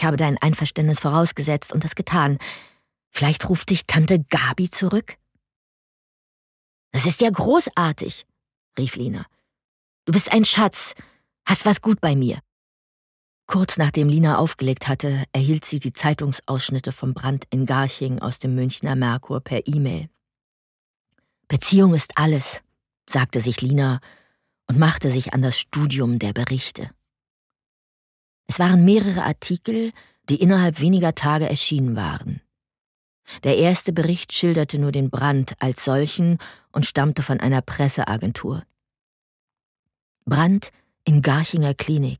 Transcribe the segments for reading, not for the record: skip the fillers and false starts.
Ich habe dein Einverständnis vorausgesetzt und das getan. Vielleicht ruft dich Tante Gabi zurück?« »Das ist ja großartig«, rief Lina. »Du bist ein Schatz, hast was gut bei mir.« Kurz nachdem Lina aufgelegt hatte, erhielt sie die Zeitungsausschnitte vom Brand in Garching aus dem Münchner Merkur per E-Mail. »Beziehung ist alles«, sagte sich Lina und machte sich an das Studium der Berichte. Es waren mehrere Artikel, die innerhalb weniger Tage erschienen waren. Der erste Bericht schilderte nur den Brand als solchen und stammte von einer Presseagentur. Brand in Garchinger Klinik.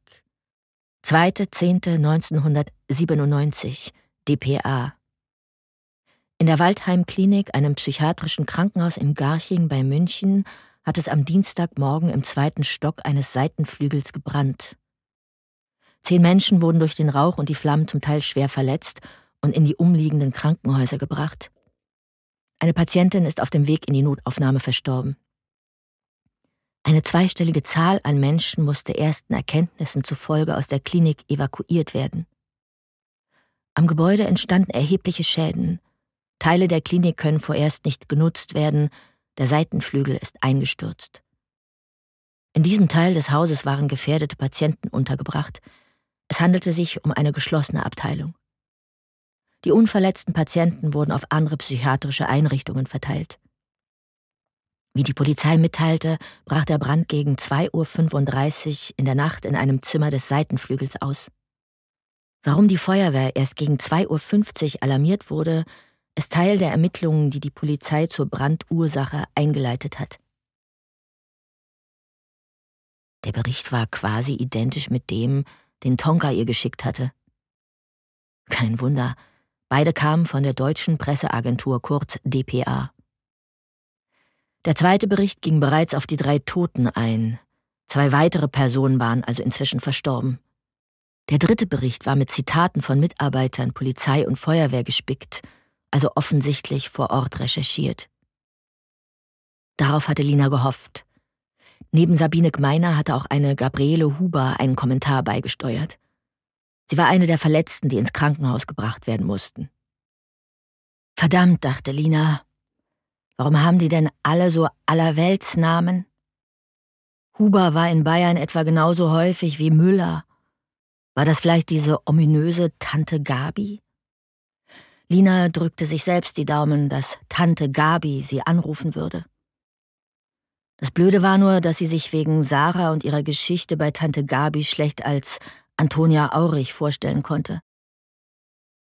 2.10.1997, dpa. In der Waldheim-Klinik, einem psychiatrischen Krankenhaus in Garching bei München, hat es am Dienstagmorgen im 2. Stock eines Seitenflügels gebrannt. 10 Menschen wurden durch den Rauch und die Flammen zum Teil schwer verletzt und in die umliegenden Krankenhäuser gebracht. Eine Patientin ist auf dem Weg in die Notaufnahme verstorben. Eine zweistellige Zahl an Menschen musste ersten Erkenntnissen zufolge aus der Klinik evakuiert werden. Am Gebäude entstanden erhebliche Schäden. Teile der Klinik können vorerst nicht genutzt werden, der Seitenflügel ist eingestürzt. In diesem Teil des Hauses waren gefährdete Patienten untergebracht. Es handelte sich um eine geschlossene Abteilung. Die unverletzten Patienten wurden auf andere psychiatrische Einrichtungen verteilt. Wie die Polizei mitteilte, brach der Brand gegen 2.35 Uhr in der Nacht in einem Zimmer des Seitenflügels aus. Warum die Feuerwehr erst gegen 2.50 Uhr alarmiert wurde, ist Teil der Ermittlungen, die die Polizei zur Brandursache eingeleitet hat. Der Bericht war quasi identisch mit dem, den Tonka ihr geschickt hatte. Kein Wunder, beide kamen von der deutschen Presseagentur, kurz dpa. Der zweite Bericht ging bereits auf die 3 Toten ein. 2 weitere Personen waren also inzwischen verstorben. Der dritte Bericht war mit Zitaten von Mitarbeitern, Polizei und Feuerwehr gespickt, also offensichtlich vor Ort recherchiert. Darauf hatte Lina gehofft. Neben Sabine Gmeiner hatte auch eine Gabriele Huber einen Kommentar beigesteuert. Sie war eine der Verletzten, die ins Krankenhaus gebracht werden mussten. Verdammt, dachte Lina. Warum haben die denn alle so Allerweltsnamen? Huber war in Bayern etwa genauso häufig wie Müller. War das vielleicht diese ominöse Tante Gabi? Lina drückte sich selbst die Daumen, dass Tante Gabi sie anrufen würde. Das Blöde war nur, dass sie sich wegen Sarah und ihrer Geschichte bei Tante Gabi schlecht als Antonia Aurich vorstellen konnte.